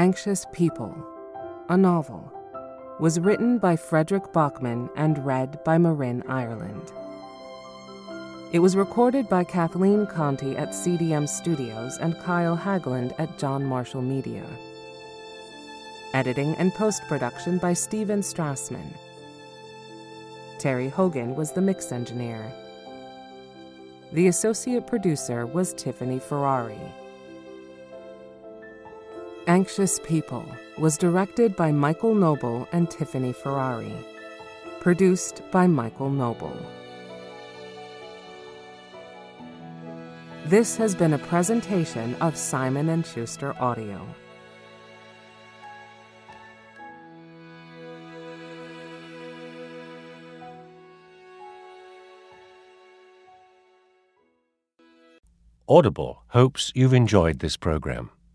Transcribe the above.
Anxious People, a novel, was written by Frederick Bachman and read by Marin Ireland. It was recorded by Kathleen Conti at CDM Studios and Kyle Hagland at John Marshall Media. Editing and post-production by Steven Strassman. Terry Hogan was the mix engineer. The associate producer was Tiffany Ferrari. Anxious People was directed by Michael Noble and Tiffany Ferrari. Produced by Michael Noble. This has been a presentation of Simon & Schuster Audio. Audible hopes you've enjoyed this program.